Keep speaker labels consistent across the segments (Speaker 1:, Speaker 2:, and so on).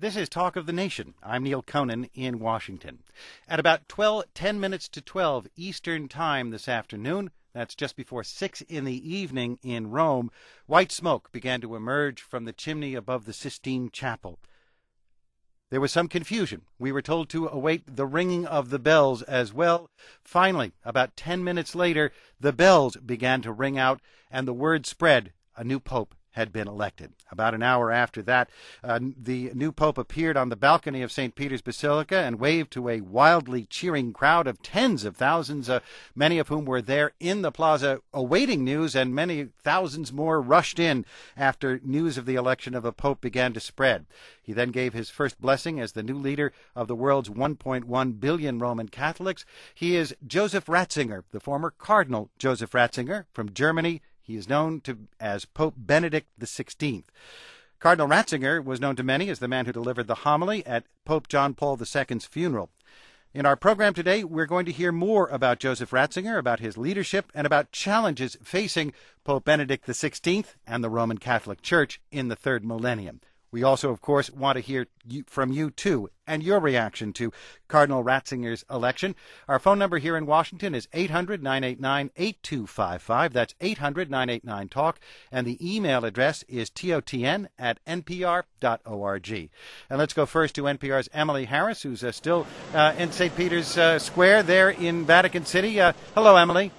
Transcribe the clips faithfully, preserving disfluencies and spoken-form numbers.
Speaker 1: This is Talk of the Nation. I'm Neil Conan in Washington. At about twelve, ten minutes to twelve Eastern Time this afternoon, that's just before six in the evening in Rome, white smoke began to emerge from the chimney above the Sistine Chapel. There was some confusion. We were told to await the ringing of the bells as well. Finally, about ten minutes later, the bells began to ring out, and the word spread: a new pope had been elected. About an hour after that, uh, the new pope appeared on the balcony of Saint Peter's Basilica and waved to a wildly cheering crowd of tens of thousands, uh, many of whom were there in the plaza awaiting news, and many thousands more rushed in after news of the election of a pope began to spread. He then gave his first blessing as the new leader of the world's one point one billion Roman Catholics. He is Joseph Ratzinger, the former Cardinal Joseph Ratzinger from Germany. He is known to as Pope Benedict the sixteenth. Cardinal Ratzinger was known to many as the man who delivered the homily at Pope John Paul the second's funeral. In our program today, we're going to hear more about Joseph Ratzinger, about his leadership, and about challenges facing Pope Benedict the sixteenth and the Roman Catholic Church in the third millennium. We also, of course, want to hear from you, too, and your reaction to Cardinal Ratzinger's election. Our phone number here in Washington is eight hundred, nine eight nine, eight two five five. That's eight hundred, nine eight nine, talk. And the email address is totn at npr dot org. And let's go first to N P R's Emily Harris, who's uh, still uh, in Saint Peter's uh, Square there in Vatican City. Uh, hello, Emily.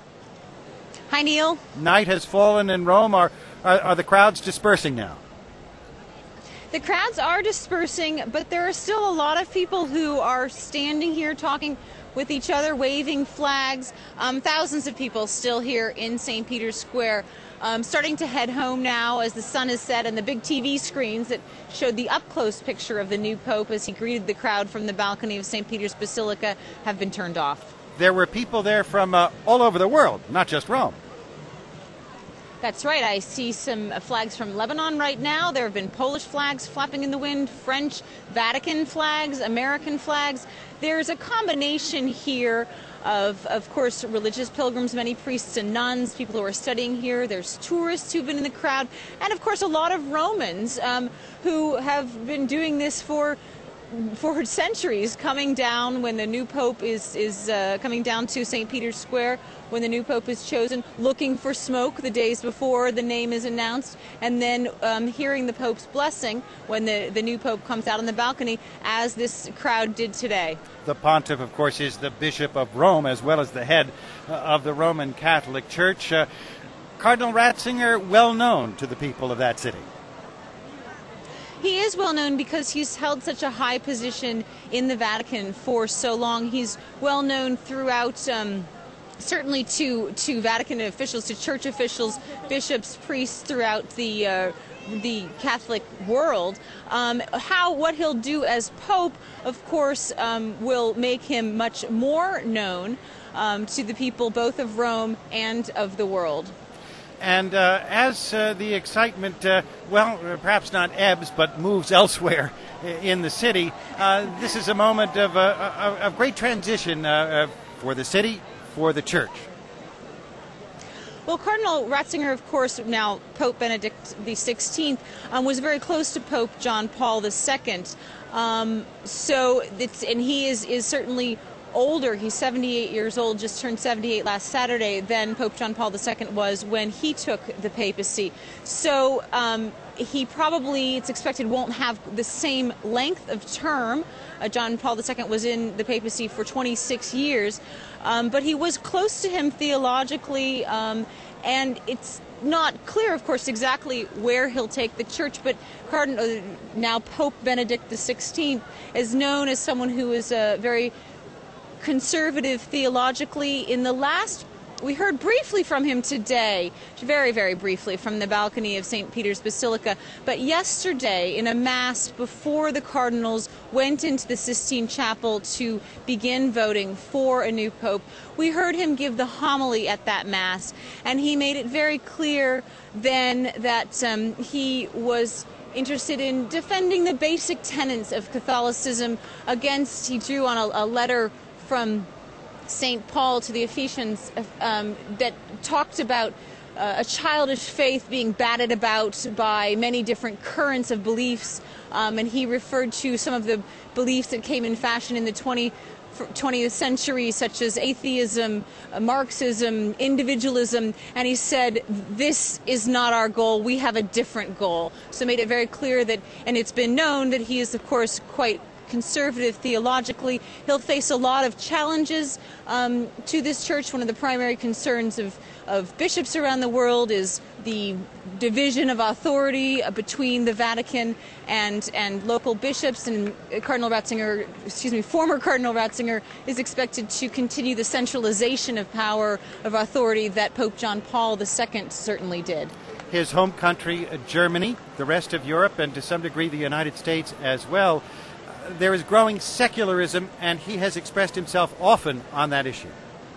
Speaker 2: Hi, Neil.
Speaker 1: Night has fallen in Rome. Are, are, are the crowds dispersing now?
Speaker 2: The crowds are dispersing, but there are still a lot of people who are standing here talking with each other, waving flags. Um, thousands of people still here in Saint Peter's Square, um, starting to head home now as the sun is set, and the big T V screens that showed the up-close picture of the new pope as he greeted the crowd from the balcony of Saint Peter's Basilica have been turned off.
Speaker 1: There were people there from uh, all over the world, not just Rome.
Speaker 2: That's right. I see some flags from Lebanon right now. There have been Polish flags flapping in the wind, French, Vatican flags, American flags. There's a combination here of, of course, religious pilgrims, many priests and nuns, people who are studying here. There's tourists who've been in the crowd, and, of course, a lot of Romans um, who have been doing this for for centuries, coming down when the new pope is is uh, coming down to Saint Peter's Square when the new pope is chosen, looking for smoke the days before the name is announced, and then um, hearing the pope's blessing when the, the new pope comes out on the balcony, as this crowd did today.
Speaker 1: The pontiff, of course, is the Bishop of Rome as well as the head uh, of the Roman Catholic Church. Uh, Cardinal Ratzinger, well known to the people of that city.
Speaker 2: He is well known because he's held such a high position in the Vatican for so long. He's well known throughout, um, certainly to, to Vatican officials, to church officials, bishops, priests throughout the uh, the Catholic world. Um, how what he'll do as Pope, of course, um, will make him much more known um, to the people both of Rome and of the world.
Speaker 1: And uh, as uh, the excitement, uh, well, perhaps not ebbs, but moves elsewhere in the city, uh, this is a moment of, uh, of great transition uh, for the city, for the church.
Speaker 2: Well, Cardinal Ratzinger, of course, now Pope Benedict the sixteenth, um, was very close to Pope John Paul the second. Um, so, it's, and he is, is certainly older. He's seventy-eight years old, just turned seventy-eight last Saturday, than Pope John Paul the second was when he took the papacy. So um, he probably, it's expected, won't have the same length of term. Uh, John Paul the second was in the papacy for twenty-six years, um, but he was close to him theologically, um, and it's not clear, of course, exactly where he'll take the church, but Cardinal, now Pope Benedict the sixteenth, is known as someone who is a very conservative theologically. In the last, we heard briefly from him today, very, very briefly, from the balcony of Saint Peter's Basilica, but yesterday in a mass before the cardinals went into the Sistine Chapel to begin voting for a new pope, we heard him give the homily at that mass, and he made it very clear then that um, he was interested in defending the basic tenets of Catholicism against, he drew on a, a letter from Saint Paul to the Ephesians um, that talked about a childish faith being batted about by many different currents of beliefs, um, and he referred to some of the beliefs that came in fashion in the twentieth century, such as atheism, uh, Marxism, individualism, and he said, this is not our goal, we have a different goal. So made it very clear that, and it's been known that he is, of course, quite conservative theologically. He'll face a lot of challenges um, to this church. One of the primary concerns of, of bishops around the world is the division of authority uh, between the Vatican and and local bishops. And Cardinal Ratzinger, excuse me, former Cardinal Ratzinger is expected to continue the centralization of power, of authority that Pope John Paul the Second certainly did.
Speaker 1: His home country, uh, Germany, the rest of Europe, and to some degree the United States as well. There is growing secularism, and he has expressed himself often on that issue.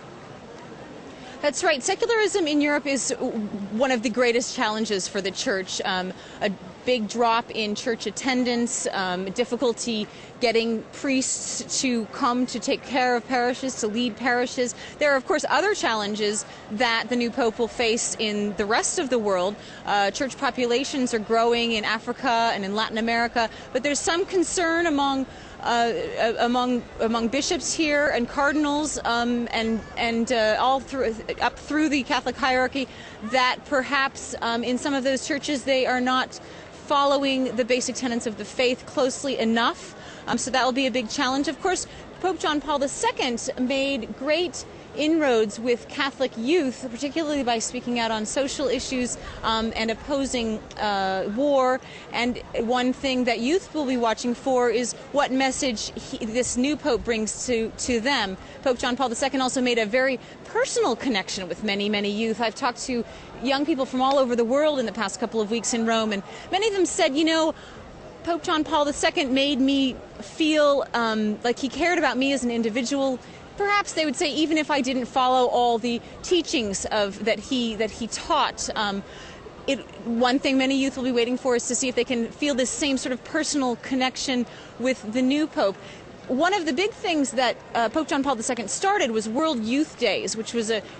Speaker 2: That's right. Secularism in Europe is one of the greatest challenges for the church. Um, a big drop in church attendance, um, difficulty getting priests to come to take care of parishes, to lead parishes. There are, of course, other challenges that the new pope will face in the rest of the world. Uh, church populations are growing in Africa and in Latin America, but there's some concern among Uh, among among bishops here and cardinals um, and and uh, all through up through the Catholic hierarchy that perhaps um, in some of those churches they are not following the basic tenets of the faith closely enough. Um, so that will be a big challenge. Of course, Pope John Paul the Second made great inroads with Catholic youth, particularly by speaking out on social issues um, and opposing uh, war. And one thing that youth will be watching for is what message he, this new pope brings to, to them. Pope John Paul the Second also made a very personal connection with many, many youth. I've talked to young people from all over the world in the past couple of weeks in Rome, and many of them said, you know, Pope John Paul the Second made me feel um, like he cared about me as an individual. Perhaps they would say, even if I didn't follow all the teachings of that he that he taught, um, it, one thing many youth will be waiting for is to see if they can feel this same sort of personal connection with the new pope. One of the big things that uh, Pope John Paul the Second started was World Youth Days, which was a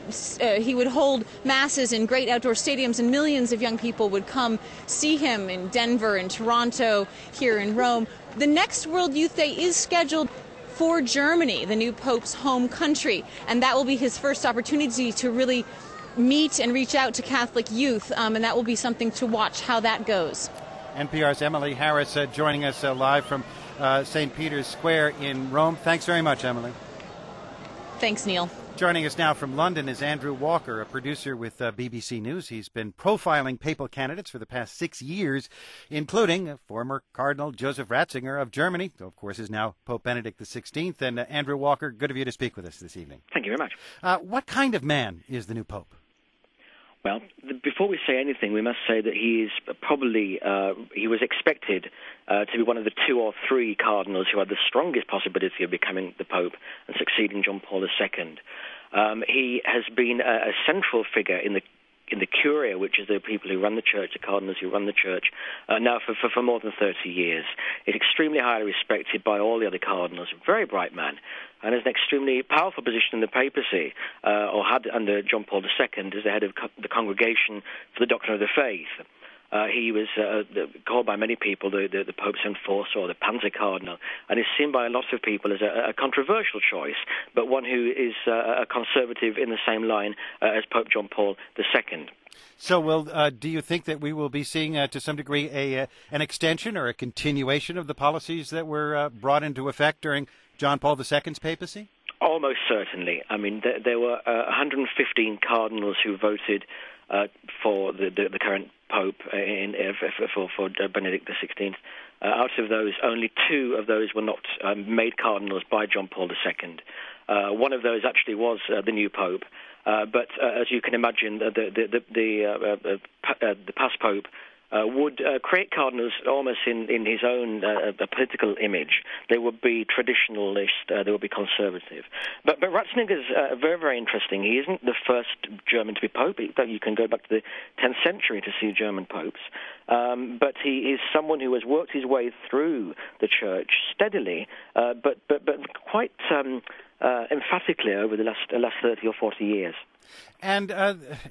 Speaker 2: uh, he would hold masses in great outdoor stadiums, and millions of young people would come see him in Denver and Toronto, here in Rome. The next World Youth Day is scheduled for Germany, the new pope's home country, and that will be his first opportunity to really meet and reach out to Catholic youth, um, and that will be something to watch how that goes.
Speaker 1: N P R's Emily Harris uh, joining us uh, live from uh, Saint Peter's Square in Rome. Thanks very much, Emily.
Speaker 2: Thanks, Neil.
Speaker 1: Joining us now from London is Andrew Walker, a producer with uh, B B C News. He's been profiling papal candidates for the past six years, including uh, former Cardinal Joseph Ratzinger of Germany, who, of course, is now Pope Benedict the sixteenth. And uh, Andrew Walker, good of you to speak with us this evening.
Speaker 3: Thank you very much.
Speaker 1: Uh, what kind of man is the new Pope?
Speaker 3: Well, the, before we say anything, we must say that he is probably, uh, he was expected uh, to be one of the two or three cardinals who had the strongest possibility of becoming the Pope and succeeding John Paul the Second. Um, he has been a, a central figure in the in the Curia, which is the people who run the church, the cardinals who run the church, uh, now for, for, for more than thirty years. He's extremely highly respected by all the other cardinals, a very bright man, and has an extremely powerful position in the papacy, uh, or had under John Paul the Second as the head of co- the Congregation for the Doctrine of the Faith. Uh, he was uh, called by many people the, the, the Pope's enforcer or the Panzer Cardinal, and is seen by a lot of people as a, a controversial choice, but one who is uh, a conservative in the same line uh, as Pope John Paul the Second.
Speaker 1: So, will uh, do you think that we will be seeing, uh, to some degree, a uh, an extension or a continuation of the policies that were uh, brought into effect during John Paul the Second's papacy?
Speaker 3: Almost certainly. I mean, there, there were uh, one hundred fifteen cardinals who voted uh, for the, the, the current Pope in, in, for, for Benedict the sixteenth. Uh, out of those, only two of those were not um, made cardinals by John Paul the Second. Uh, one of those actually was uh, the new Pope. Uh, but uh, as you can imagine, the the the, the, uh, uh, uh, the past Pope uh, would uh, create cardinals almost in, in his own uh, political image. They would be traditionalist, uh, they would be conservative. But, but Ratzinger is uh, very, very interesting. He isn't the first German to be Pope. You can go back to the tenth century to see German popes. Um, but he is someone who has worked his way through the church steadily, uh, but, but, but quite um, uh, emphatically over the last, uh, last thirty or forty years.
Speaker 1: And uh,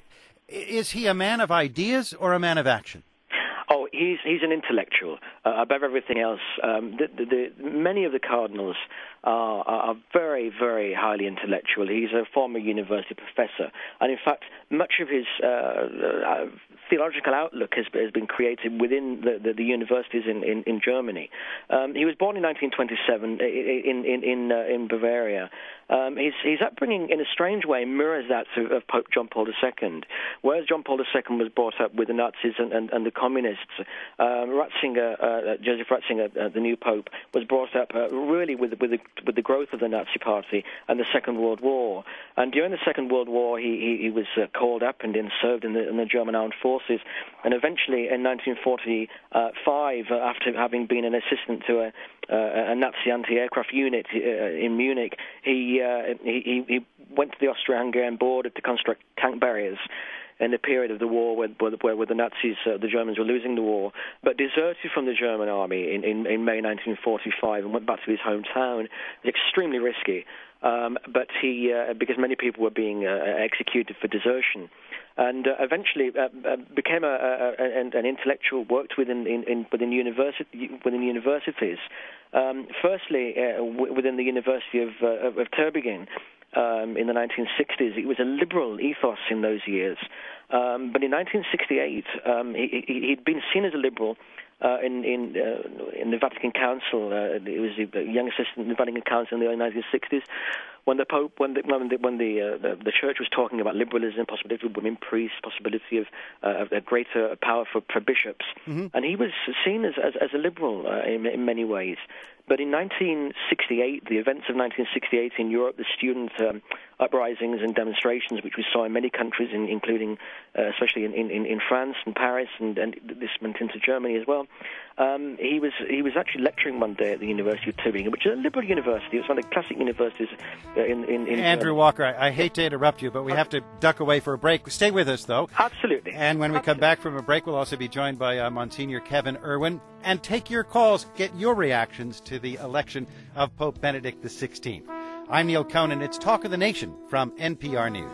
Speaker 1: Is he a man of ideas or a man of action?
Speaker 3: Oh, he's he's an intellectual. Uh, above everything else, um, the, the, the, many of the cardinals are, are very, very highly intellectual. He's a former university professor, and in fact, much of his uh, uh, theological outlook has, has been created within the, the, the universities in, in, in Germany. Um, he was born in nineteen twenty-seven in in in, uh, in Bavaria. Um, his, his upbringing, in a strange way, mirrors that of, of Pope John Paul the Second. Whereas John Paul the Second was brought up with the Nazis and, and, and the communists, um, Ratzinger, uh, Joseph Ratzinger, uh, the new pope, was brought up uh, really with, with, the, with the growth of the Nazi Party and the Second World War. And during the Second World War, he, he, he was uh, called up and, and served in the, in the German armed forces. And eventually, in nineteen forty-five, uh, after having been an assistant to a, uh, a Nazi anti-aircraft unit uh, in Munich, he Uh, he, he went to the Austro-Hungarian border to construct tank barriers in the period of the war where, where, where the Nazis, uh, the Germans were losing the war, but deserted from the German army in, in, in May nineteen forty-five and went back to his hometown. It was extremely risky, um, but he, uh, because many people were being uh, executed for desertion. And uh, eventually uh, uh, became a, a, a, an intellectual, worked within in, in, within, university, within universities. Um, firstly, uh, w- within the University of, uh, of, of Tübingen um, in the nineteen sixties. It was a liberal ethos in those years. Um, but in nineteen sixty-eight, um, he, he, he'd been seen as a liberal uh, in in, uh, in the Vatican Council. Uh, he was a young assistant in the Vatican Council in the early nineteen sixties. When the Pope, when the when the when the, uh, the the Church was talking about liberalism, possibility of women priests, possibility of uh, a greater power for, for bishops, mm-hmm. and he was seen as as, as a liberal uh, in, in many ways. But in nineteen sixty-eight, the events of nineteen sixty-eight in Europe, the student um, uprisings and demonstrations, which we saw in many countries, in, including uh, especially in, in, in France and Paris, and, and this went into Germany as well. Um, he was he was actually lecturing one day at the University of Tübingen, which is a liberal university. It's one of the classic universities uh, in, in, in
Speaker 1: Andrew
Speaker 3: uh,
Speaker 1: Walker, I, I hate to interrupt you, but we have to duck away for a break. Stay with us, though.
Speaker 3: Absolutely.
Speaker 1: And when we
Speaker 3: Absolutely.
Speaker 1: come back from a break, we'll also be joined by uh, Monsignor Kevin Irwin. And take your calls, get your reactions to the election of Pope Benedict the sixteenth. I'm Neil Conan. It's Talk of the Nation from N P R News.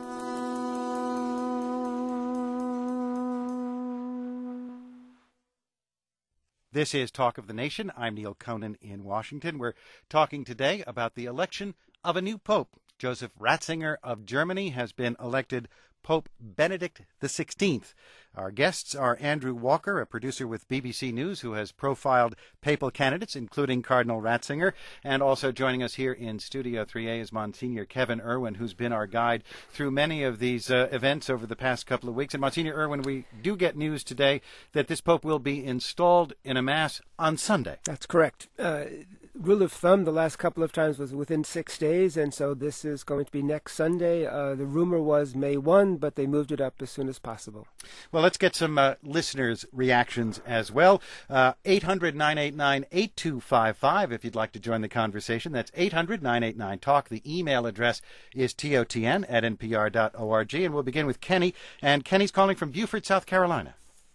Speaker 1: This is Talk of the Nation. I'm Neil Conan in Washington. We're talking today about the election of a new pope. Joseph Ratzinger of Germany has been elected Pope Benedict the sixteenth. Our guests are Andrew Walker, a producer with B B C News who has profiled papal candidates, including Cardinal Ratzinger, and also joining us here in Studio three A is Monsignor Kevin Irwin, who's been our guide through many of these uh, events over the past couple of weeks. And Monsignor Irwin, we do get news today that this pope will be installed in a mass on Sunday.
Speaker 4: That's correct. Uh, rule of thumb the last couple of times was within six days, and so this is going to be next Sunday. Uh, the rumor was May first, but they moved it up as soon as possible.
Speaker 1: Well, let's get some uh, listeners' reactions as well. Uh, eight hundred, nine eight nine, eight two five five if you'd like to join the conversation. That's eight hundred, nine eight nine, talk. The email address is totn at n p r dot org. And we'll begin with Kenny. And Kenny's calling from Beaufort, South Carolina.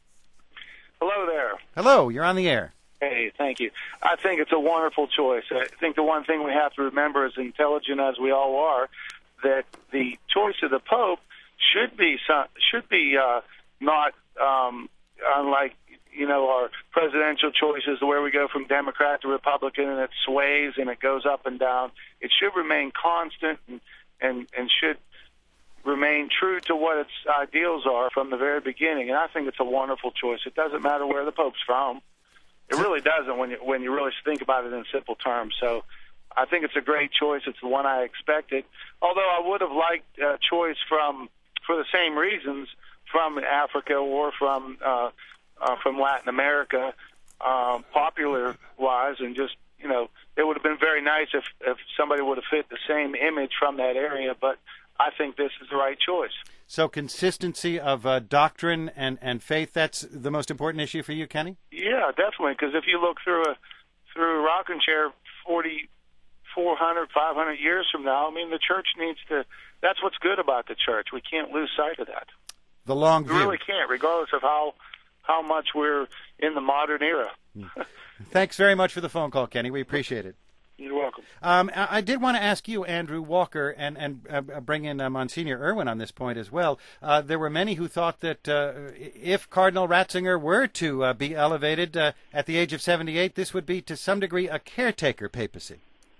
Speaker 5: Hello there.
Speaker 1: Hello, you're on the air.
Speaker 5: Hey, thank you. I think it's a wonderful choice. I think the one thing we have to remember, as intelligent as we all are, that the choice of the Pope should be should be uh, not um, unlike you know our presidential choices, where we go from Democrat to Republican and it sways and it goes up and down. It should remain constant and and, and should remain true to what its ideals are from the very beginning. And I think it's a wonderful choice. It doesn't matter where the Pope's from. It really doesn't when you when you really think about it in simple terms. So I think it's a great choice. It's the one I expected. Although I would have liked a choice from, for the same reasons, from Africa or from uh, uh, from Latin America, uh, popular-wise, and just, you know, it would have been very nice if, if somebody would have fit the same image from that area, but I think this is the right choice.
Speaker 1: So consistency of uh, doctrine and, and faith, that's the most important issue for you, Kenny?
Speaker 5: Yeah, definitely, because if you look through a through a rocking chair forty, four hundred, five hundred years from now, I mean, the church needs to, that's what's good about the church. We can't lose sight of that.
Speaker 1: The long view.
Speaker 5: We really can't, regardless of how, how much we're in the modern era.
Speaker 1: Thanks very much for the phone call, Kenny. We appreciate it.
Speaker 5: You're welcome.
Speaker 1: Um, I, I did want to ask you, Andrew Walker, and, and uh, bring in uh, Monsignor Irwin on this point as well. Uh, there were many who thought that uh, if Cardinal Ratzinger were to uh, be elevated uh, at the age of seventy-eight, this would be to some degree a caretaker papacy.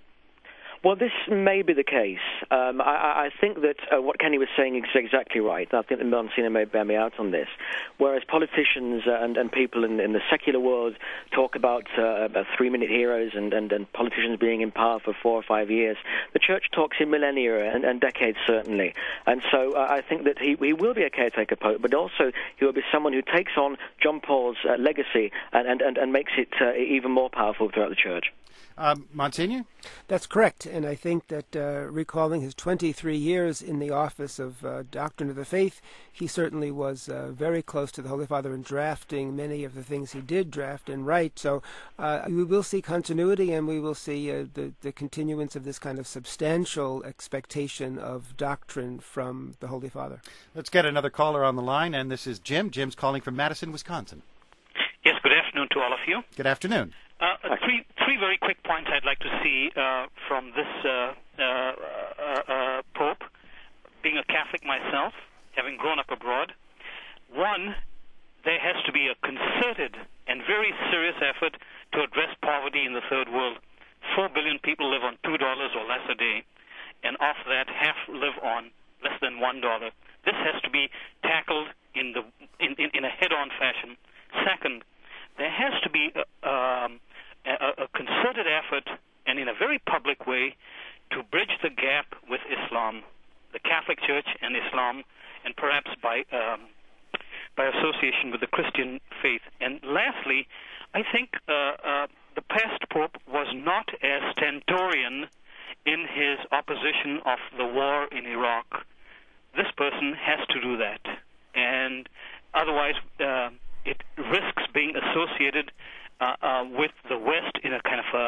Speaker 3: Well, this may be the case. Um, I, I think that uh, what Kenny was saying is exactly right. I think that Monsignor may bear me out on this. Whereas politicians uh, and, and people in, in the secular world talk about, uh, about three-minute heroes and, and, and politicians being in power for four or five years, the Church talks in millennia and, and decades, certainly. And so uh, I think that he, he will be a caretaker pope, but also he will be someone who takes on John Paul's uh, legacy and, and, and, and makes it uh, even more powerful throughout the Church.
Speaker 1: Um, Monsignor?
Speaker 4: That's correct, and I think that uh, recalling his twenty-three years in the office of uh, Doctrine of the Faith, he certainly was uh, very close to the Holy Father in drafting many of the things he did draft and write. So uh, we will see continuity, and we will see uh, the, the continuance of this kind of substantial expectation of doctrine from the Holy Father.
Speaker 1: Let's get another caller on the line, and this is Jim. Jim's calling from Madison, Wisconsin.
Speaker 6: Yes, good afternoon to all of you.
Speaker 1: Good afternoon.
Speaker 6: Uh, three three very quick points I'd like to see uh, from this uh, uh, uh, uh, Pope, being a Catholic myself, having grown up abroad. One, there has to be a concerted and very serious effort to address poverty in the third world. Four billion people live on two dollars or less a day, and of that, half live on less than one dollar. This has to be tackled in the in, in, in a head-on fashion. Second, there has to be a, um, a, a concerted effort, and in a very public way, to bridge the gap with Islam, the Catholic Church and Islam, and perhaps by um, by association with the Christian faith. And lastly, I think uh, uh, the past Pope was not as stentorian in his opposition of the war in Iraq. This person has to do that, and otherwise uh, it risks being associated uh, uh, with the West in a kind of a,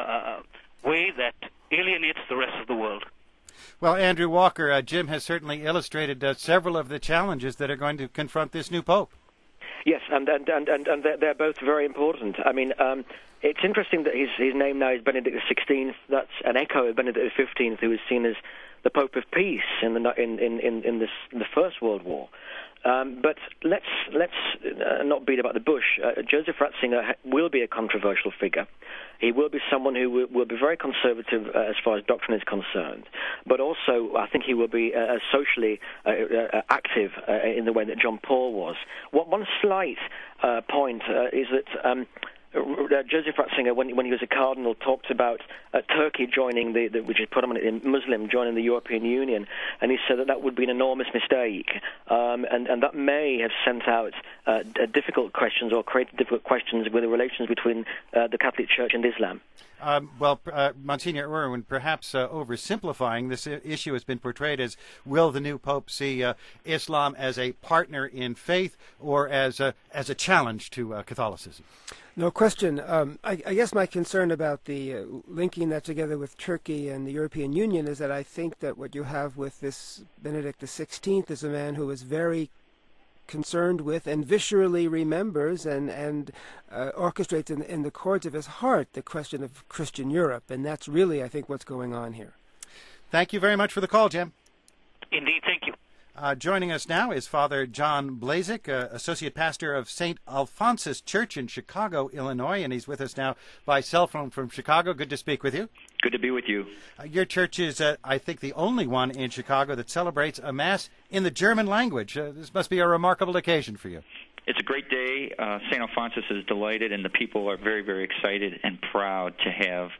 Speaker 6: a way that alienates the rest of the world.
Speaker 1: Well, Andrew Walker, uh, Jim has certainly illustrated uh, several of the challenges that are going to confront this new Pope.
Speaker 3: Yes, and and, and, and they're, they're both very important. I mean, um, it's interesting that his, his name now is Benedict the sixteenth. That's an echo of Benedict the fifteenth, who was seen as the Pope of Peace in the in in in, in, this, in the First World War. Um, but let's let's uh, not beat about the bush. Uh, Joseph Ratzinger will be a controversial figure. He will be someone who will, will be very conservative uh, as far as doctrine is concerned. But also, I think he will be uh, socially uh, uh, active uh, in the way that John Paul was. What, one slight uh, point uh, is that Um, Uh, Joseph Ratzinger, when, when he was a cardinal, talked about uh, Turkey joining the, the, which is predominantly Muslim, joining the European Union, and he said that that would be an enormous mistake, um, and, and that may have sent out uh, difficult questions or created difficult questions with the relations between uh, the Catholic Church and Islam.
Speaker 1: Um, well, uh, Monsignor Irwin, perhaps uh, oversimplifying, this issue has been portrayed as, will the new Pope see uh, Islam as a partner in faith or as a, as a challenge to uh, Catholicism?
Speaker 4: No question. Um, I, I guess my concern about the uh, linking that together with Turkey and the European Union is that I think that what you have with this Benedict the sixteenth is a man who is very concerned with and viscerally remembers and, and uh, orchestrates in, in the chords of his heart the question of Christian Europe. And that's really, I think, what's going on here.
Speaker 1: Thank you very much for the call, Jim.
Speaker 6: Indeed, thank you.
Speaker 1: Uh, joining us now is Father John Blazek, uh, Associate Pastor of Saint Alphonsus Church in Chicago, Illinois, and he's with us now by cell phone from Chicago. Good to speak with you.
Speaker 7: Good to be with you.
Speaker 1: Uh, your church is, uh, I think, the only one in Chicago that celebrates a Mass in the German language. Uh, this must be a remarkable occasion for you.
Speaker 7: It's a great day. Uh, Saint Alphonsus is delighted, and the people are very, very excited and proud to have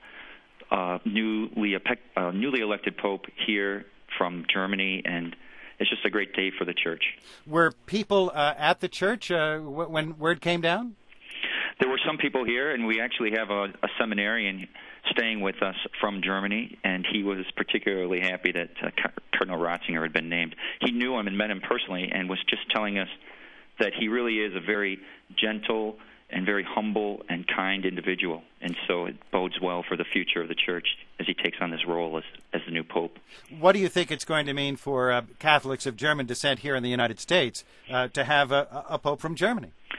Speaker 7: uh, newly, uh, newly elected Pope here from Germany, and it's just a great day for the church.
Speaker 1: Were people uh, at the church uh, w- when word came down?
Speaker 7: There were some people here, and we actually have a, a seminarian staying with us from Germany, and he was particularly happy that uh, Cardinal Ratzinger had been named. He knew him and met him personally and was just telling us that he really is a very gentle and very humble and kind individual, and so it bodes well for the future of the church as he takes on this role as, as the new Pope.
Speaker 1: What do you think it's going to mean for uh, Catholics of German descent here in the United States uh, to have a, a Pope from Germany?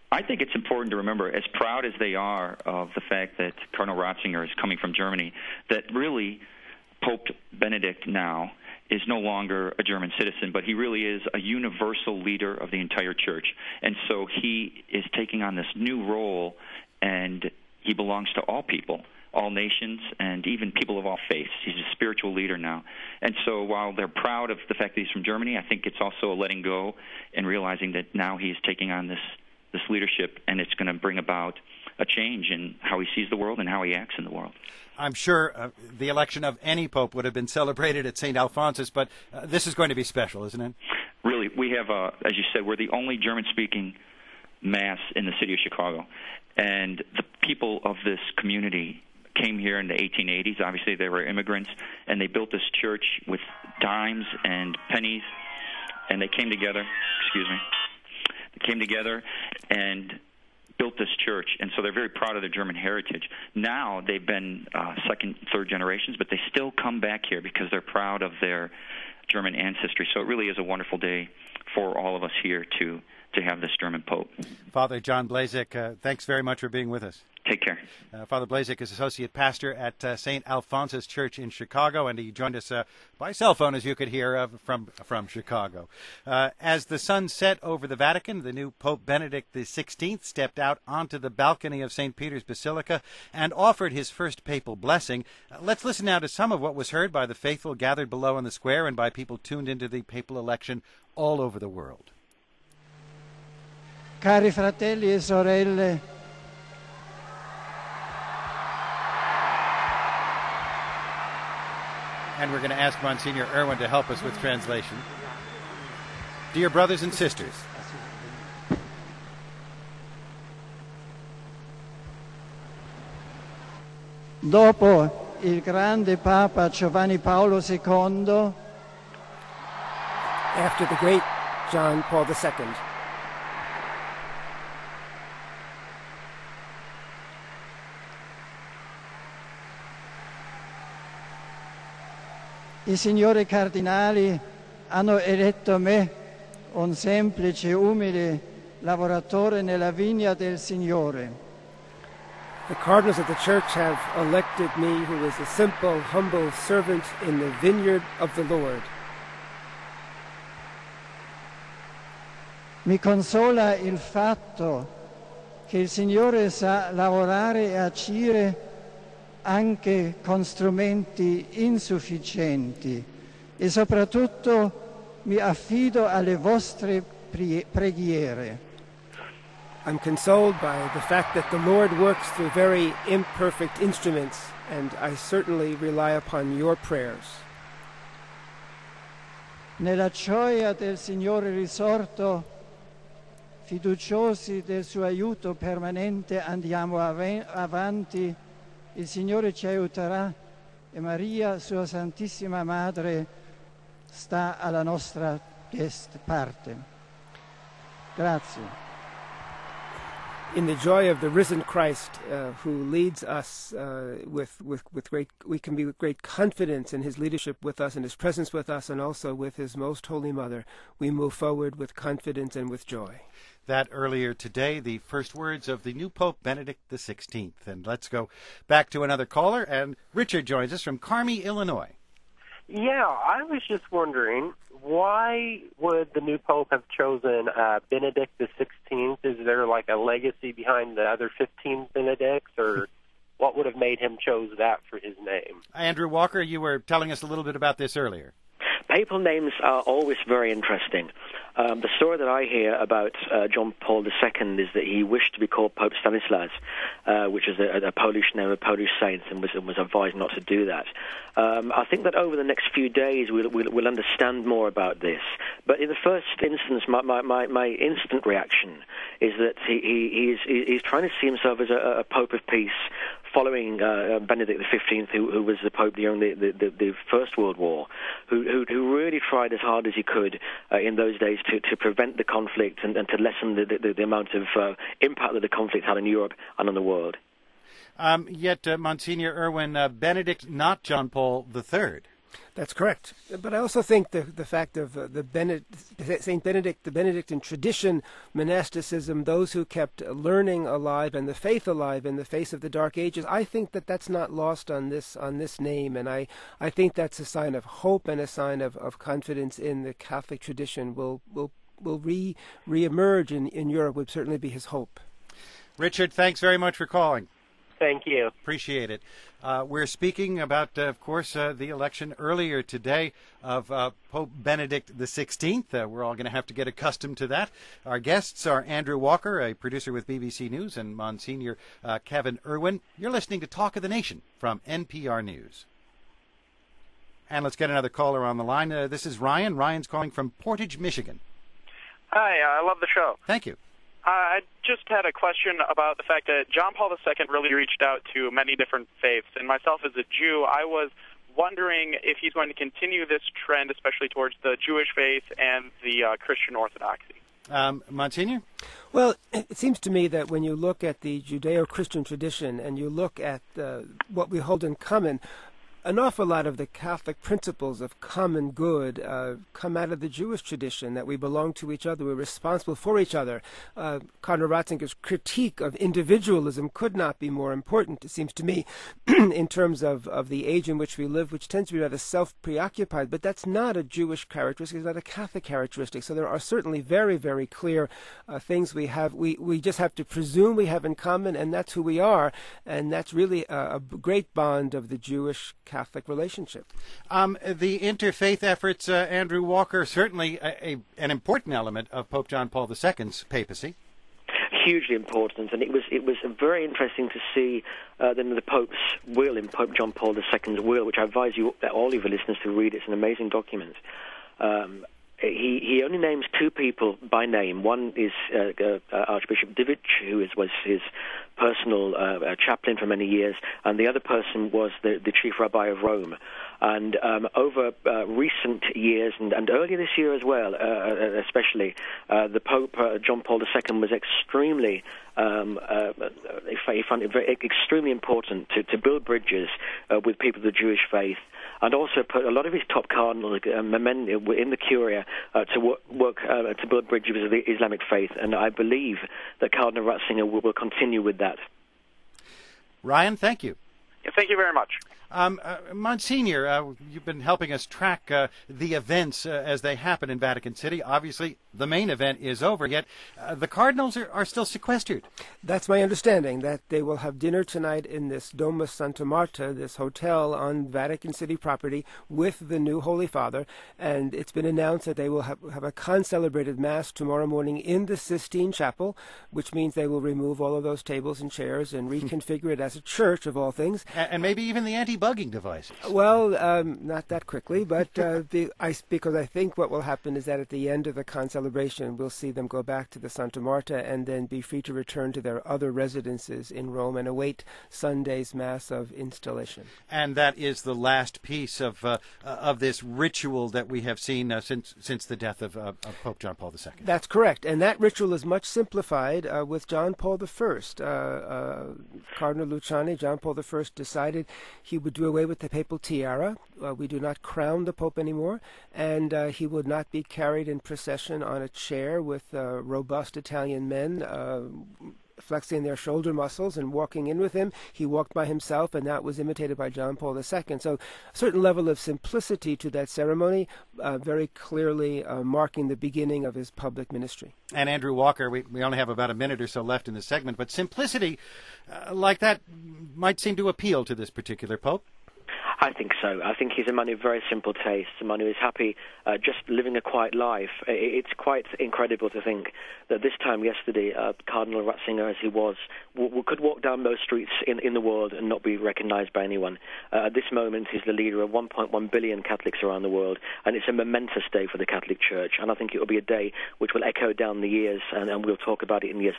Speaker 7: I think it's important to remember, as proud as they are of the fact that Cardinal Ratzinger is coming from Germany, that really Pope Benedict now is no longer a German citizen, but he really is a universal leader of the entire church. And so he is taking on this new role, and he belongs to all people, all nations, and even people of all faiths. He's a spiritual leader now. And so while they're proud of the fact that he's from Germany, I think it's also a letting go and realizing that now he is taking on this, this leadership, and it's going to bring about a change in how he sees the world and how he acts in the world.
Speaker 1: I'm sure uh, the election of any pope would have been celebrated at Saint Alphonsus, but uh, this is going to be special, isn't it?
Speaker 7: Really, we have, uh, as you said, we're the only German-speaking Mass in the city of Chicago. And the people of this community came here in the eighteen eighties. Obviously, they were immigrants, and they built this church with dimes and pennies, and they came together, excuse me, they came together and built this church, and so they're very proud of their German heritage. Now they've been uh, second, third generations, but they still come back here because they're proud of their German ancestry. So it really is a wonderful day for all of us here to, to have this German Pope.
Speaker 1: Father John Blazek, uh, thanks very much for being with us.
Speaker 7: Take care.
Speaker 1: Uh, Father Blazek is Associate Pastor at uh, Saint Alphonsus Church in Chicago, and he joined us uh, by cell phone, as you could hear, uh, from from Chicago. Uh, as the sun set over the Vatican, the new Pope Benedict the sixteenth stepped out onto the balcony of Saint Peter's Basilica and offered his first papal blessing. Uh, let's listen now to some of what was heard by the faithful gathered below in the square and by people tuned into the papal election all over the world.
Speaker 8: Cari fratelli e sorelle,
Speaker 1: and we're going to ask Monsignor Irwin to help us with translation. Dear brothers and sisters,
Speaker 8: dopo il grande Papa Giovanni Paolo secondo,
Speaker 4: after the great John Paul the Second,
Speaker 8: i signori cardinali hanno eletto me, un semplice, umile lavoratore nella vigna del Signore.
Speaker 4: The cardinals of the church have elected me, who is a simple, humble servant in the vineyard of the Lord.
Speaker 8: Mi consola il fatto che il Signore sa lavorare e agire anche con strumenti insufficienti e soprattutto mi affido alle vostre preghiere.
Speaker 4: I'm consoled by the fact that the Lord works through very imperfect instruments, and I certainly rely upon your prayers.
Speaker 8: Nella gioia del Signore risorto, fiduciosi del suo aiuto permanente, andiamo av- avanti. Il Signore ci aiuterà e Maria, sua Santissima Madre, sta alla nostra parte. Grazie.
Speaker 4: In the joy of the risen Christ, uh, who leads us uh, with, with, with great, we can be with great confidence in his leadership with us and his presence with us, and also with his most holy mother, we move forward with confidence and with joy.
Speaker 1: That earlier today, the first words of the new Pope Benedict the sixteenth. And let's go back to another caller, and Richard joins us from Carmi, Illinois.
Speaker 9: Yeah, I was just wondering, why would the new Pope have chosen uh, Benedict the sixteenth? Is there like a legacy behind the other fifteen Benedicts, or what would have made him choose that for his name?
Speaker 1: Andrew Walker, you were telling us a little bit about this earlier.
Speaker 3: Papal names are always very interesting. Um, the story that I hear about uh, John Paul the Second is that he wished to be called Pope Stanislas, uh, which is a, a Polish name, a Polish saint, and was, was advised not to do that. Um, I think that over the next few days we'll, we'll, we'll understand more about this. But in the first instance, my, my, my, my instant reaction is that he, he, he's, he's trying to see himself as a, a Pope of peace, following uh, Benedict the fifteenth, who, who was the Pope during the, the, the, the First World War, who, who, who really tried as hard as he could uh, in those days to, to prevent the conflict and, and to lessen the, the, the amount of uh, impact that the conflict had in Europe and on the world.
Speaker 1: Um, yet, uh, Monsignor Irwin, uh, Benedict, not John Paul the Third.
Speaker 4: That's correct. But I also think the the fact of uh, the Bened- Saint Benedict, the Benedictine tradition, monasticism, those who kept learning alive and the faith alive in the face of the Dark Ages, I think that that's not lost on this on this name, and I, I think that's a sign of hope and a sign of, of confidence in the Catholic tradition. Will will will re reemerge in in Europe would certainly be his hope.
Speaker 1: Richard, thanks very much for calling.
Speaker 9: Thank you.
Speaker 1: Appreciate it. Uh, we're speaking about, uh, of course, uh, the election earlier today of uh, Pope Benedict the sixteenth. Uh, we're all going to have to get accustomed to that. Our guests are Andrew Walker, a producer with B B C News, and Monsignor uh, Kevin Irwin. You're listening to Talk of the Nation from N P R News. And let's get another caller on the line. Uh, this is Ryan. Ryan's calling from Portage, Michigan.
Speaker 10: Hi, uh, I love the show.
Speaker 1: Thank you.
Speaker 10: Uh, I just had a question about the fact that John Paul the Second really reached out to many different faiths, and myself as a Jew, I was wondering if he's going to continue this trend, especially towards the Jewish faith and the uh, Christian Orthodoxy.
Speaker 1: Um, Monsignor?
Speaker 4: Well, it seems to me that when you look at the Judeo-Christian tradition and you look at uh, what we hold in common, an awful lot of the Catholic principles of common good uh, come out of the Jewish tradition, that we belong to each other, we're responsible for each other. Uh, Cardinal Ratzinger's critique of individualism could not be more important, it seems to me, in terms of, of the age in which we live, which tends to be rather self-preoccupied. But that's not a Jewish characteristic, it's not a Catholic characteristic. So there are certainly very, very clear uh, things we have. We, we just have to presume we have in common, and that's who we are. And that's really a, a great bond of the Jewish Catholic relationship.
Speaker 1: Um, the interfaith efforts, uh, Andrew Walker, certainly a, a, an important element of Pope John Paul the Second's papacy.
Speaker 3: Hugely important, and it was it was very interesting to see uh, the, the Pope's will in Pope John Paul the Second's will, which I advise you all of your listeners to read. It's an amazing document. Um, He he only names two people by name. One is uh, uh, Archbishop Divic, who is, was his personal uh, chaplain for many years, and the other person was the, the chief rabbi of Rome. And um, over uh, recent years, and, and earlier this year as well, uh, especially, uh, the Pope, uh, John Paul the Second, was extremely um, uh, he found it very, extremely important to, to build bridges uh, with people of the Jewish faith, and also put a lot of his top cardinals uh, men in the Curia uh, to work, work uh, to build bridges with the Islamic faith. And I believe that Cardinal Ratzinger will, will continue with that.
Speaker 1: Ryan, thank you.
Speaker 10: Yeah, thank you very much.
Speaker 1: Um, uh, Monsignor, uh, you've been helping us track uh, the events uh, as they happen in Vatican City. Obviously, the main event is over, yet uh, the cardinals are, are still sequestered.
Speaker 4: That's my understanding, that they will have dinner tonight in this Domus Santa Marta, this hotel on Vatican City property, with the new Holy Father, and it's been announced that they will have, have a concelebrated Mass tomorrow morning in the Sistine Chapel, which means they will remove all of those tables and chairs and reconfigure it as a church, of all things.
Speaker 1: And, and maybe even the anti-bugging devices.
Speaker 4: Well, um, not that quickly, but uh, the, I, because I think what will happen is that at the end of the conceleration, we'll see them go back to the Santa Marta and then be free to return to their other residences in Rome and await Sunday's Mass of installation.
Speaker 1: And that is the last piece of uh, of this ritual that we have seen uh, since since the death of, uh, of Pope John Paul the Second.
Speaker 4: That's correct, and that ritual is much simplified uh, with John Paul the First. Uh, uh, Cardinal Luciani, John Paul the First, decided he would do away with the papal tiara. Uh, we do not crown the Pope anymore, and uh, he would not be carried in procession on a chair with uh, robust Italian men uh, flexing their shoulder muscles and walking in with him. He walked by himself, and that was imitated by John Paul the Second. So a certain level of simplicity to that ceremony, uh, very clearly uh, marking the beginning of his public ministry.
Speaker 1: And Andrew Walker, we, we only have about a minute or so left in the segment, but simplicity uh, like that might seem to appeal to this particular Pope.
Speaker 3: I think so. I think he's a man of very simple taste, a man who is happy uh, just living a quiet life. It's quite incredible to think that this time yesterday, uh, Cardinal Ratzinger, as he was, w- w- could walk down those streets in, in the world and not be recognized by anyone. Uh, at this moment, he's the leader of one point one billion Catholics around the world, and it's a momentous day for the Catholic Church. And I think it will be a day which will echo down the years, and, and we'll talk about it in years to come.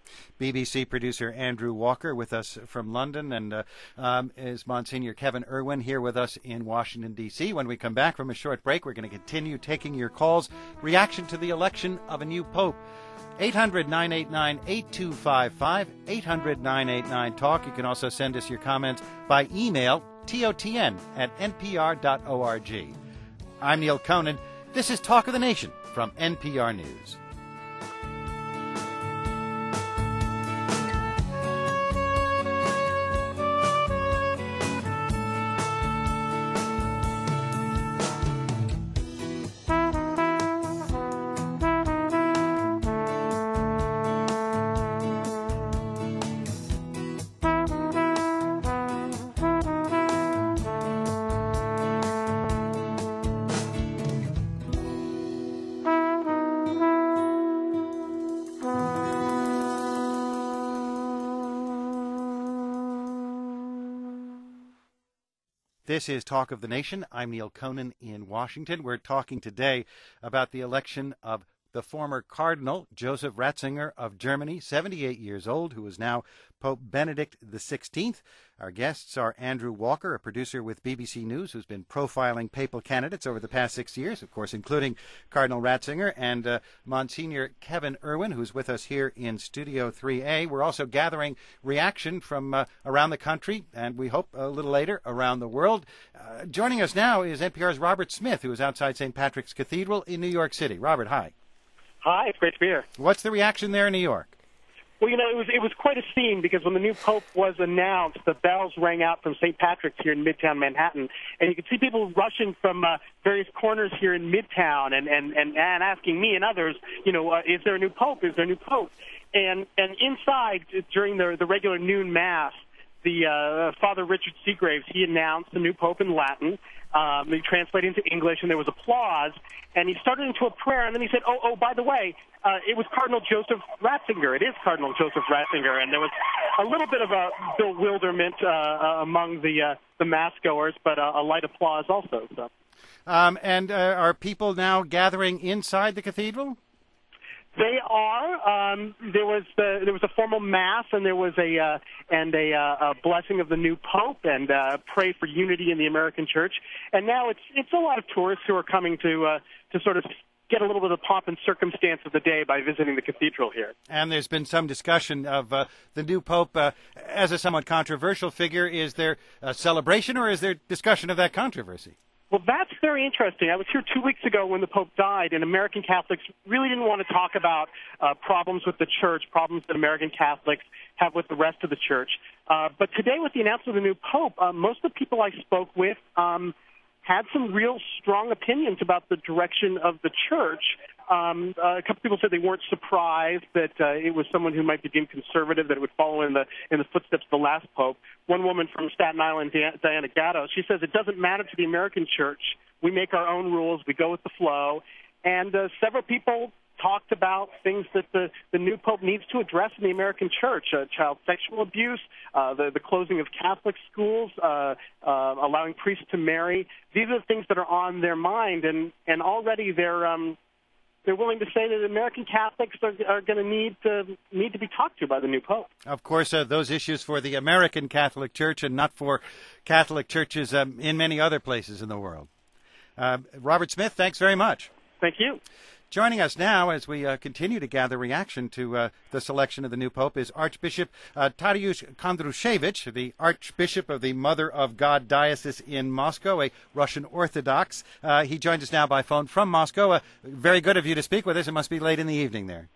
Speaker 1: B B C producer Andrew Walker with us from London, and uh, um, is Monsignor Kevin Irwin here with us in Washington, D C When we come back from a short break, we're going to continue taking your calls. Reaction to the election of a new pope. eight hundred, nine eight nine, eight two five five, eight hundred, nine eight nine, talk. You can also send us your comments by email, T O T N at N P R dot org. I'm Neil Conan. This is Talk of the Nation from N P R News. This is Talk of the Nation. I'm Neil Conan in Washington. We're talking today about the election of the former Cardinal Joseph Ratzinger of Germany, seventy-eight years old, who is now Pope Benedict the sixteenth. Our guests are Andrew Walker, a producer with B B C News, who's been profiling papal candidates over the past six years, of course, including Cardinal Ratzinger, and uh, Monsignor Kevin Irwin, who's with us here in Studio three A. We're also gathering reaction from uh, around the country, and we hope a little later around the world. Uh, joining us now is N P R's Robert Smith, who is outside Saint Patrick's Cathedral in New York City. Robert, hi.
Speaker 11: Hi, it's great to be here.
Speaker 1: What's the reaction there in New York?
Speaker 11: Well, you know, it was it was quite a scene because when the new pope was announced, the bells rang out from Saint Patrick's here in Midtown Manhattan, and you could see people rushing from uh, various corners here in Midtown and, and, and, and asking me and others, you know, uh, is there a new pope? Is there a new pope? And and inside, during the, the regular noon mass, the uh, Father Richard Seagraves, he announced the new pope in Latin. Um, he translated into English, and there was applause. And he started into a prayer, and then he said, oh, oh, by the way, uh, it was Cardinal Joseph Ratzinger. It is Cardinal Joseph Ratzinger. And there was a little bit of a bewilderment uh, uh, among the uh, the mass-goers, but uh, a light applause also. So.
Speaker 1: Um, and uh, are people now gathering inside the cathedral?
Speaker 11: They are. Um, there was the, there was a formal mass, and there was a uh, and a, uh, a blessing of the new pope, and uh, pray for unity in the American church. And now it's it's a lot of tourists who are coming to uh, to sort of get a little bit of the pomp and circumstance of the day by visiting the cathedral here.
Speaker 1: And there's been some discussion of uh, the new pope uh, as a somewhat controversial figure. Is there a celebration, or is there discussion of that controversy?
Speaker 11: Well, that's very interesting. I was here two weeks ago when the Pope died, and American Catholics really didn't want to talk about uh, problems with the church, problems that American Catholics have with the rest of the church. Uh, but today, with the announcement of the new Pope, uh, most of the people I spoke with um, had some real strong opinions about the direction of the church. Um, uh, a couple people said they weren't surprised that uh, it was someone who might be deemed conservative, that it would follow in the in the footsteps of the last pope. One woman from Staten Island, Diana Gatto, she says it doesn't matter to the American church. We make our own rules. We go with the flow. And uh, several people talked about things that the, the new pope needs to address in the American church, uh, child sexual abuse, uh, the, the closing of Catholic schools, uh, uh, allowing priests to marry. These are the things that are on their mind, and, and already they're um, they're willing to say that American Catholics are, are going to need to need to be talked to by the new pope.
Speaker 1: Of course, uh, those issues for the American Catholic Church and not for Catholic churches um, in many other places in the world. Uh, Robert Smith, thanks very much.
Speaker 11: Thank you.
Speaker 1: Joining us now as we uh, continue to gather reaction to uh, the selection of the new pope is Archbishop uh, Tadeusz Kondruszewicz, the Archbishop of the Mother of God Diocese in Moscow, a Russian Orthodox. Uh, he joins us now by phone from Moscow. Uh, very good of you to speak with us. It must be late in the evening there.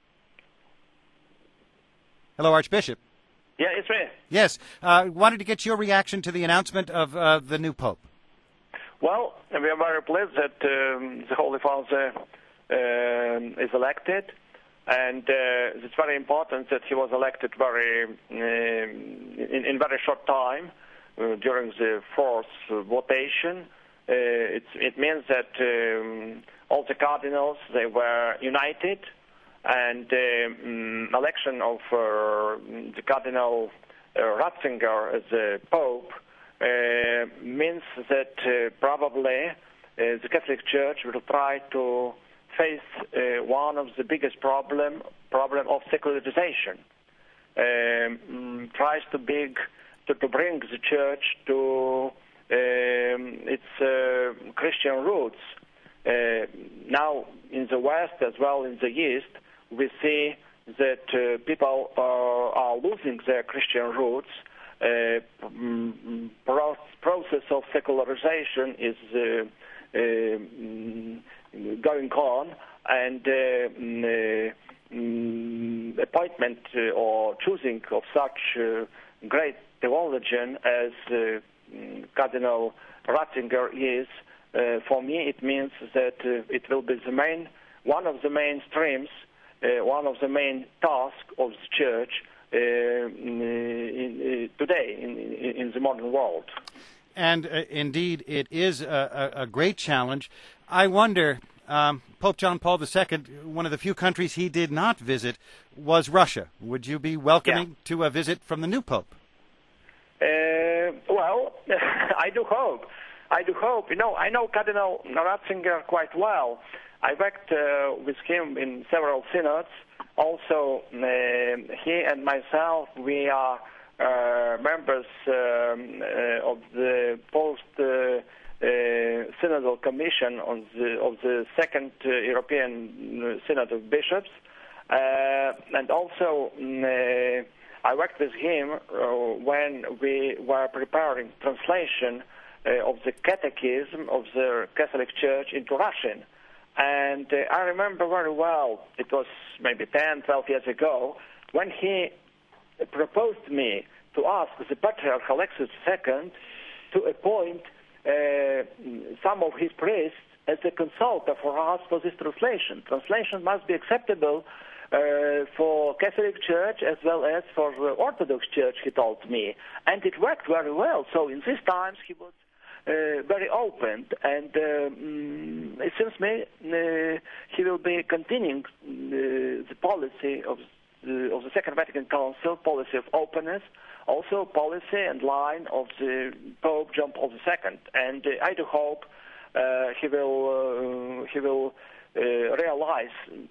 Speaker 1: Hello, Archbishop.
Speaker 12: Yeah, it's me.
Speaker 1: Yes. Uh, wanted to get your reaction to the announcement of uh, the new pope.
Speaker 12: Well, we are very pleased that um, the Holy Father Uh, is elected, and uh, it's very important that he was elected very uh, in, in very short time uh, during the fourth uh, votation. Uh, it's, it means that um, all the cardinals, they were united, and um, election of uh, the Cardinal uh, Ratzinger as the Pope uh, means that uh, probably uh, the Catholic Church will try to face uh, one of the biggest problem problem of secularization. Um, tries to big to, to bring the church to um, its uh, Christian roots. Uh, now, in the West as well in the East, we see that uh, people are, are losing their Christian roots. Uh, mm, pro- process of secularization is uh, uh, mm, going on, and uh, mm, mm, appointment uh, or choosing of such uh, great theologian as uh, Cardinal Ratzinger is, uh, for me it means that uh, it will be the main, one of the main streams, uh, one of the main tasks of the Church uh, in, in, today in, in the modern world.
Speaker 1: And uh, indeed, it is a, a, a great challenge. I wonder, um, Pope John Paul the Second, one of the few countries he did not visit was Russia. Would you be welcoming yeah. to a visit from the new Pope?
Speaker 12: Uh, well, I do hope. I do hope. You know, I know Cardinal Ratzinger quite well. I worked uh, with him in several synods. Also, uh, he and myself, we are uh, members um, uh, of the post uh, uh, synodal commission on the, of the second uh, European Synod of Bishops, uh, and also. Uh, I worked with him uh, when we were preparing translation uh, of the Catechism of the Catholic Church into Russian. And uh, I remember very well, it was maybe ten, twelve years ago, when he proposed me to ask the Patriarch Alexius the Second to appoint uh, some of his priests as a consultant for us for this translation. Translation must be acceptable Uh, for Catholic Church as well as for the Orthodox Church, he told me. And it worked very well. So in these times he was uh, very open, and uh, mm, it seems me uh, he will be continuing uh, the policy of the, of the Second Vatican Council, policy of openness, also policy and line of the Pope John Paul the Second. And uh, I do hope uh, he will uh, he will uh, realize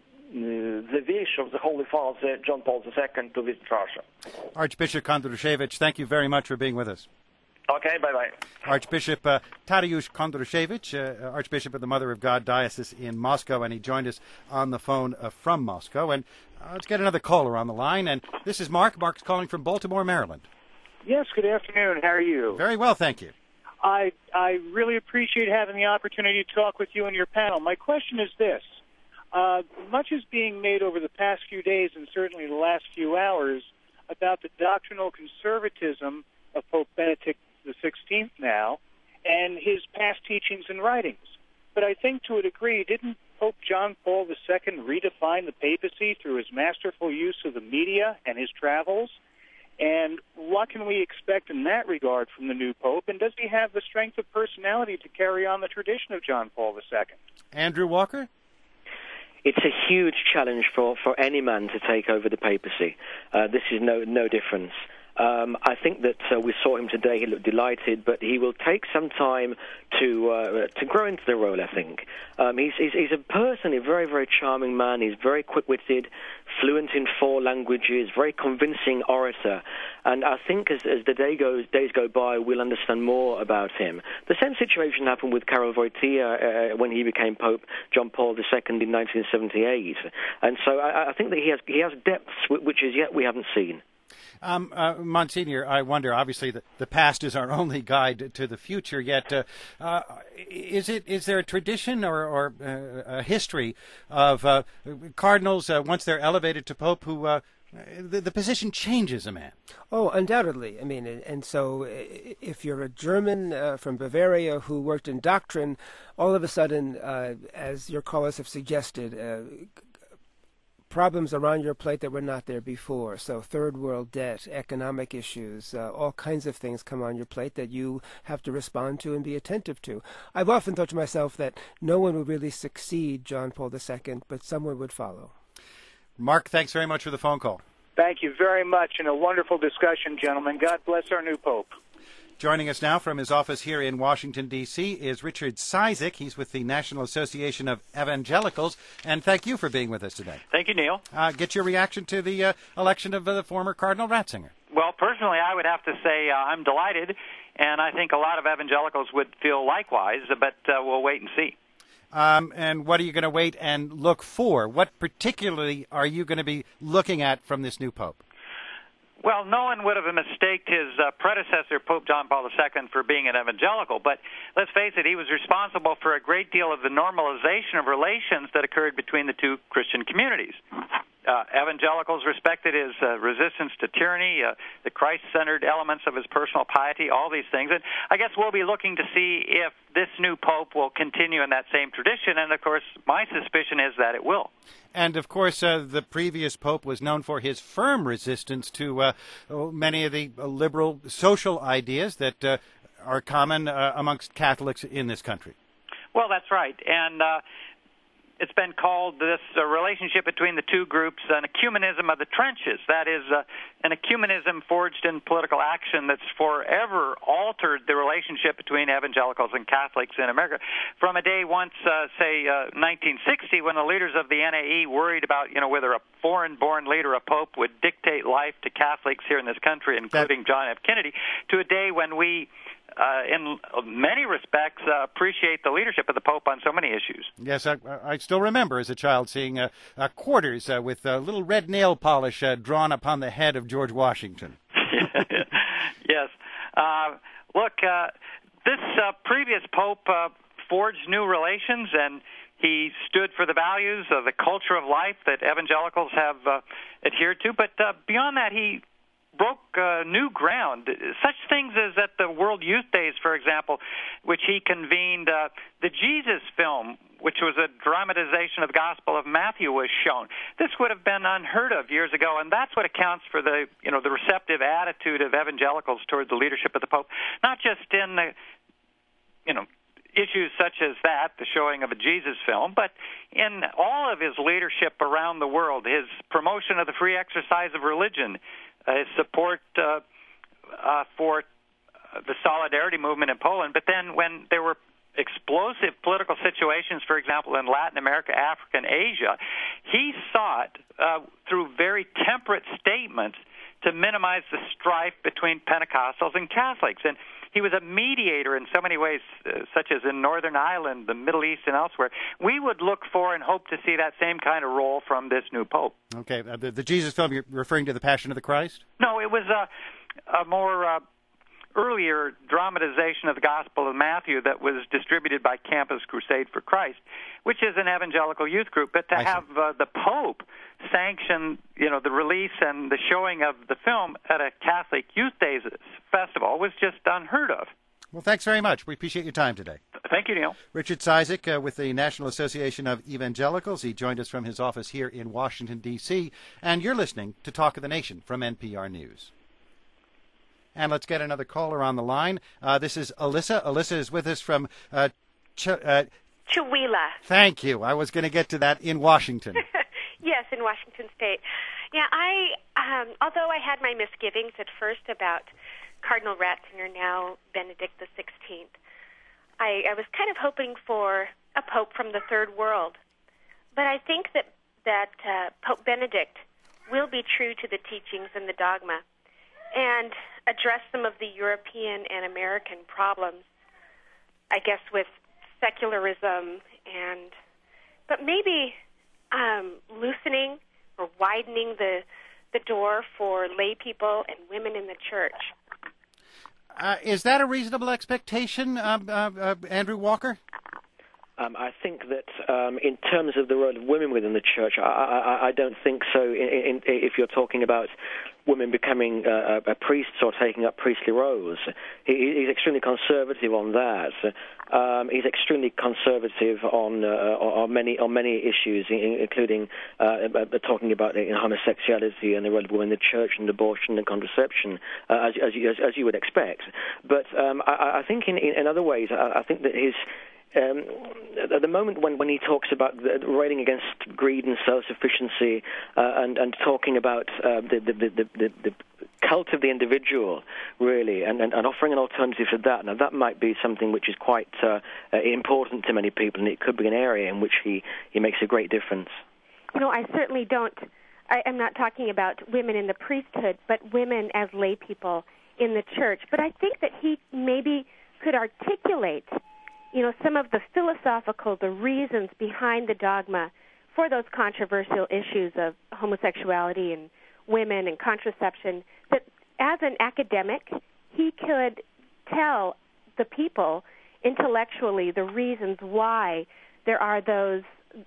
Speaker 12: the wish of the Holy Father, John Paul the Second, to visit Russia.
Speaker 1: Archbishop Kondrushevich, thank you very much for being with us.
Speaker 12: Okay, bye-bye.
Speaker 1: Archbishop uh, Tadeusz Kondrushevich, uh, Archbishop of the Mother of God Diocese in Moscow, and he joined us on the phone uh, from Moscow. And uh, let's get another caller on the line. And this is Mark. Mark's calling from Baltimore, Maryland.
Speaker 13: Yes, good afternoon. How are you?
Speaker 1: Very well, thank you.
Speaker 13: I, I really appreciate having the opportunity to talk with you and your panel. My question is this. Uh, much is being made over the past few days and certainly the last few hours about the doctrinal conservatism of Pope Benedict the sixteenth now and his past teachings and writings. But I think to a degree, didn't Pope John Paul the Second redefine the papacy through his masterful use of the media and his travels? And what can we expect in that regard from the new Pope? And does he have the strength of personality to carry on the tradition of John Paul the Second?
Speaker 1: Andrew Walker?
Speaker 3: It's a huge challenge for, for any man to take over the papacy. Uh, this is no no difference. Um, I think that uh, we saw him today. He looked delighted, but he will take some time to uh, to grow into the role, I think. Um, he's, he's, he's a personally very, very charming man. He's very quick-witted, fluent in four languages, very convincing orator. And I think as, as the day goes, days go by, we'll understand more about him. The same situation happened with Karol Wojtyła uh, when he became Pope John Paul the Second in nineteen seventy-eight. And so I, I think that he has, he has depths which as yet we haven't seen.
Speaker 1: Um, uh, Monsignor, I wonder, obviously the, the past is our only guide to the future, yet uh, uh, is it is there a tradition or, or uh, a history of uh, cardinals, uh, once they're elevated to Pope, who uh, the, the position changes a man?
Speaker 4: Oh, undoubtedly. I mean, and, and so if you're a German uh, from Bavaria who worked in doctrine, all of a sudden, uh, as your callers have suggested, uh, problems are on your plate that were not there before. So third world debt, economic issues, uh, all kinds of things come on your plate that you have to respond to and be attentive to. I've often thought to myself that no one would really succeed John Paul the Second, but someone would follow.
Speaker 1: Mark, thanks very much for the phone call.
Speaker 13: Thank you very much, and a wonderful discussion, gentlemen. God bless our new Pope.
Speaker 1: Joining us now from his office here in Washington, D C is Richard Cizik. He's with the National Association of Evangelicals, and thank you for being with us today.
Speaker 14: Thank you, Neil.
Speaker 1: Uh, get your reaction to the uh, election of uh, the former Cardinal Ratzinger.
Speaker 14: Well, personally, I would have to say uh, I'm delighted, and I think a lot of evangelicals would feel likewise, but uh, we'll wait and see.
Speaker 1: Um, and what are you going to wait and look for? What particularly are you going to be looking at from this new Pope?
Speaker 14: Well, no one would have mistaked his uh, predecessor, Pope John Paul the Second, for being an evangelical. But let's face it, he was responsible for a great deal of the normalization of relations that occurred between the two Christian communities. Uh, evangelicals respected his uh, resistance to tyranny, uh, the Christ-centered elements of his personal piety, all these things. And I guess we'll be looking to see if this new Pope will continue in that same tradition. And, of course, my suspicion is that it will.
Speaker 1: And, of course, uh, the previous Pope was known for his firm resistance to uh, many of the liberal social ideas that uh, are common uh, amongst Catholics in this country.
Speaker 14: Well, that's right. And uh, it's been called this uh, relationship between the two groups an ecumenism of the trenches. That is, uh, an ecumenism forged in political action that's forever altered the relationship between evangelicals and Catholics in America. From a day once, uh, say, uh, nineteen sixty, when the leaders of the N A E worried about, you know, whether a foreign-born leader, a pope, would dictate life to Catholics here in this country, including that... John F. Kennedy, to a day when we Uh, in many respects, uh, appreciate the leadership of the Pope on so many issues.
Speaker 1: Yes, I, I still remember as a child seeing uh, uh, quarters uh, with uh, little red nail polish uh, drawn upon the head of George Washington.
Speaker 14: Yes. Uh, look, uh, this uh, previous Pope uh, forged new relations, and he stood for the values of the culture of life that evangelicals have uh, adhered to. But uh, beyond that, he broke uh, new ground. Such things as at the World Youth Days, for example, which he convened, uh, the Jesus film, which was a dramatization of the Gospel of Matthew, was shown. This would have been unheard of years ago, and that's what accounts for the, you know, the receptive attitude of evangelicals toward the leadership of the Pope, not just in the, you know, issues such as that, the showing of a Jesus film, but in all of his leadership around the world, his promotion of the free exercise of religion, uh, his support uh, uh, for the Solidarity movement in Poland. But then when there were explosive political situations, for example, in Latin America, Africa, and Asia, he sought, uh, through very temperate statements, to minimize the strife between Pentecostals and Catholics. And he was a mediator in so many ways, uh, such as in Northern Ireland, the Middle East, and elsewhere. We would look for and hope to see that same kind of role from this new Pope.
Speaker 1: Okay. Uh, the, the Jesus film, you're referring to The Passion of the Christ?
Speaker 14: No, it was a, a more uh, earlier dramatization of the Gospel of Matthew that was distributed by Campus Crusade for Christ, which is an evangelical youth group. But to
Speaker 1: I
Speaker 14: have uh, the Pope sanction, you know, the release and the showing of the film at a Catholic Youth Days festival was just unheard of.
Speaker 1: Well, thanks very much. We appreciate your time today.
Speaker 14: Thank you, Neil.
Speaker 1: Richard Cizik uh, with the National Association of Evangelicals. He joined us from his office here in Washington, D C, and you're listening to Talk of the Nation from N P R News. And let's get another caller on the line. Uh, this is Alyssa. Alyssa is with us from uh, Ch- uh,
Speaker 15: Chihuahua.
Speaker 1: Thank you. I was going to get to that in Washington.
Speaker 15: Yes, in Washington State. Yeah, I, um, although I had my misgivings at first about Cardinal Ratzinger, now Benedict the sixteenth, I, I was kind of hoping for a pope from the third world. But I think that, that uh, Pope Benedict will be true to the teachings and the dogma and address some of the European and American problems, I guess, with secularism and, but maybe um, loosening or widening the the door for lay people and women in the church.
Speaker 1: Uh, is that a reasonable expectation, uh, uh, uh, Andrew Walker?
Speaker 3: Um, I think that um, in terms of the role of women within the church, I, I, I don't think so. In, in, if you're talking about women becoming uh, a priests or taking up priestly roles, he, he's extremely conservative on that. Um, he's extremely conservative on uh, on many on many issues, including uh, talking about you know, homosexuality and the role of women in the church and abortion and contraception, uh, as, as, you, as, as you would expect. But um, I, I think in, in other ways, I, I think that his Um, at the moment when, when he talks about railing against greed and self-sufficiency uh, and, and talking about uh, the, the, the, the, the cult of the individual, really, and, and, and offering an alternative to that. Now, that might be something which is quite uh, uh, important to many people, and it could be an area in which he, he makes a great difference.
Speaker 15: You know, I certainly don't, I, I'm not talking about women in the priesthood, but women as lay people in the church. But I think that he maybe could articulate, you know, some of the philosophical, the reasons behind the dogma for those controversial issues of homosexuality and women and contraception, that as an academic, he could tell the people intellectually the reasons why there are those,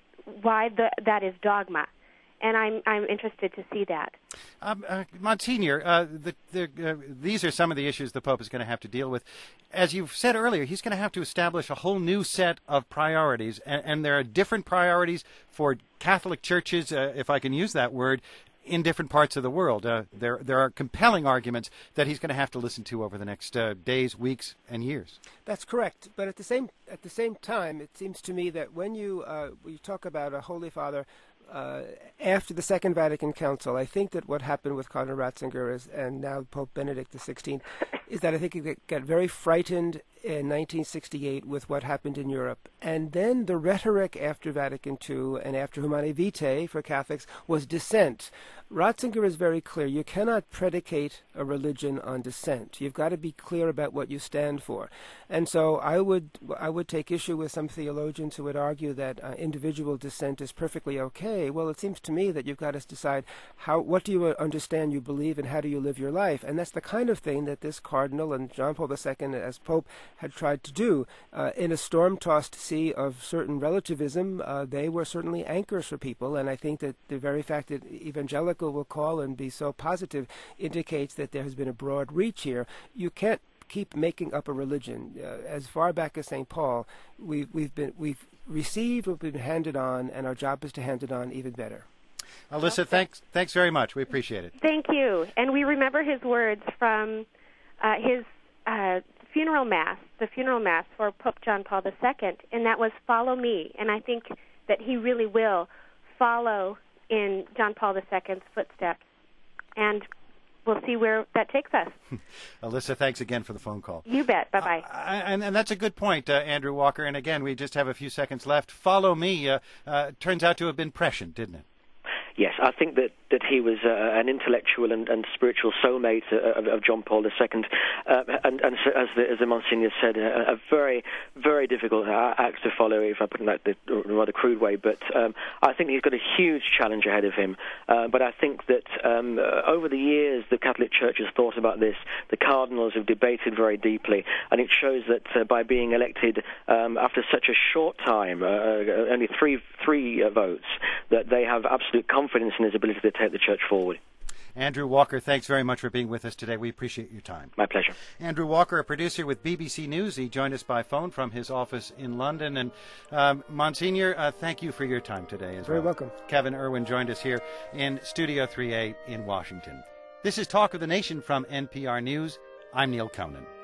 Speaker 15: why the, that is dogma. And I'm I'm interested to see that.
Speaker 1: Um, uh, Monsignor, uh, the, the, uh, these are some of the issues the Pope is going to have to deal with. As you've said earlier, he's going to have to establish a whole new set of priorities, and, and there are different priorities for Catholic churches, uh, if I can use that word, in different parts of the world. Uh, there there are compelling arguments that he's going to have to listen to over the next uh, days, weeks, and years.
Speaker 4: That's correct. But at the same at the same time, it seems to me that when you uh, when you talk about a Holy Father uh, after the Second Vatican Council, I think that what happened with Cardinal Ratzinger is, and now Pope Benedict the sixteenth, is that I think he got very frightened in nineteen sixty-eight with what happened in Europe. And then the rhetoric after Vatican two and after Humanae Vitae for Catholics was dissent. Ratzinger is very clear. You cannot predicate a religion on dissent. You've got to be clear about what you stand for. And so I would I would take issue with some theologians who would argue that uh, individual dissent is perfectly okay. Well, it seems to me that you've got to decide how what do you understand you believe and how do you live your life. And that's the kind of thing that this cardinal and John Paul the Second as Pope had tried to do. Uh, in a storm-tossed sea of certain relativism, uh, they were certainly anchors for people, and I think that the very fact that evangelical will call and be so positive indicates that there has been a broad reach here. You can't keep making up a religion. Uh, as far back as Saint Paul, we've, we've, been, we've received what we've been handed on, and our job is to hand it on even better.
Speaker 1: Alyssa, thanks, thanks very much. We appreciate it.
Speaker 15: Thank you. And we remember his words from uh, his uh, funeral mass, the funeral mass for Pope John Paul the Second, and that was "Follow me." And I think that he really will follow in John Paul the Second's footsteps, and we'll see where that takes us.
Speaker 1: Alyssa, thanks again for the phone call.
Speaker 15: You bet. Bye-bye.
Speaker 1: Uh, and, and that's a good point, uh, Andrew Walker. And again, we just have a few seconds left. "Follow me" uh, uh, turns out to have been prescient, didn't it?
Speaker 3: Yes, I think that, that he was uh, an intellectual and, and spiritual soulmate uh, of, of John Paul the Second, uh, and, and so, as, the, as the Monsignor said, a, a very, very difficult act to follow, if I put it like the rather crude way, but um, I think he's got a huge challenge ahead of him. Uh, but I think that um, uh, over the years, the Catholic Church has thought about this, the cardinals have debated very deeply, and it shows that uh, by being elected um, after such a short time, uh, only three, three uh, votes, that they have absolute confidence confidence in his ability to take the church forward.
Speaker 1: Andrew Walker, thanks very much for being with us today. We appreciate your time.
Speaker 3: My pleasure.
Speaker 1: Andrew Walker, a producer with B B C News. He joined us by phone from his office in London. And um, Monsignor, uh, thank you for your time today as
Speaker 4: Very
Speaker 1: well.
Speaker 4: welcome.
Speaker 1: Kevin Irwin joined us here in Studio three A in Washington. This is Talk of the Nation from N P R News. I'm Neil Conan.